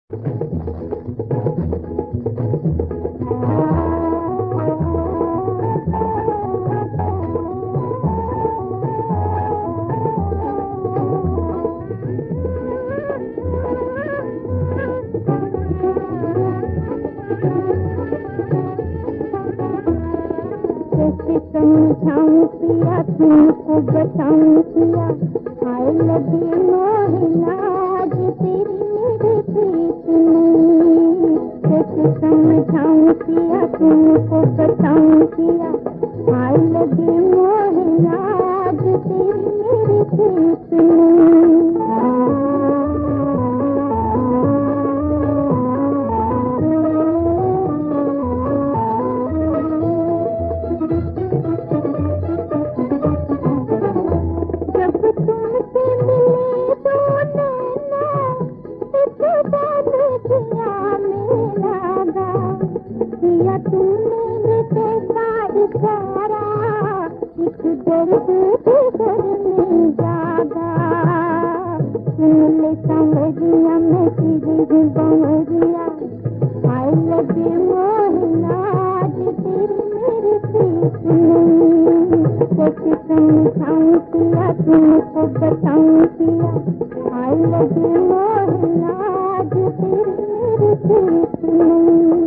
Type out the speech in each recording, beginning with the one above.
समझाऊं पिया तुमको बताऊं पिया, हाय लगी मोहिना आज तेरी मेरी प्रीत नहीं। कैसे समझाऊं पिया तुमको बताऊं पिया, हाय लगी मोहिना आज तेरी मेरी प्रीत नहीं। समझिया मैं तेरी बमरिया, हाय लगे मोहिना आज तेरी मेरी प्रीत नहीं। कैसे समझाऊं पिया तुमको बताऊं पिया, हाय लगे मोहिना आज तेरी मेरी प्रीत नहीं।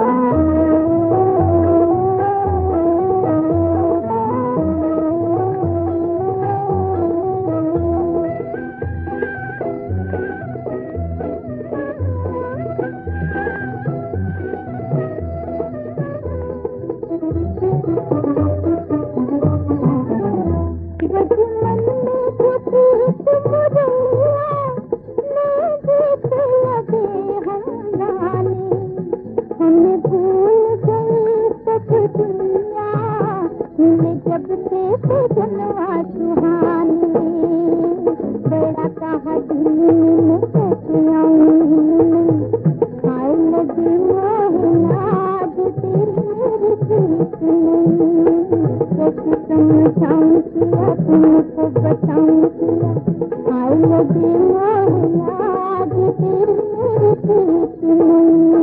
जब से जनवा सुहानी, बड़ा कहा दिल में कैसे आऊं, हाय लगी मोहिना आज तेरी मेरी प्रीत नहीं। कैसे समझाऊं पिया तुमको बताऊं पिया, हाय लगी मोहिना आज तेरी मेरी प्रीत नहीं।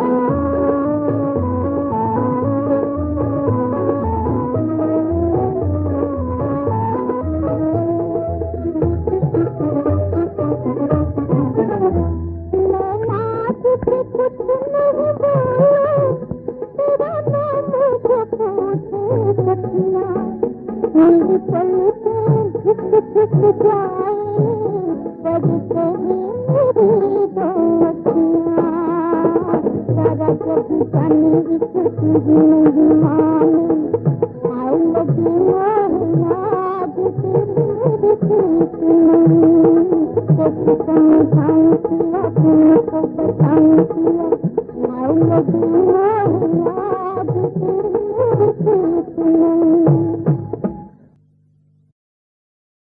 मेरी पलकें झुक जाए पर कहीं मेरी दो अखियाँ, सारा जब जाने इस तुझी नहीं माने, हाय लगी मोहिना आज तेरी मेरी प्रीत नहीं। कैसे समझाऊं पिया तुमको बताऊं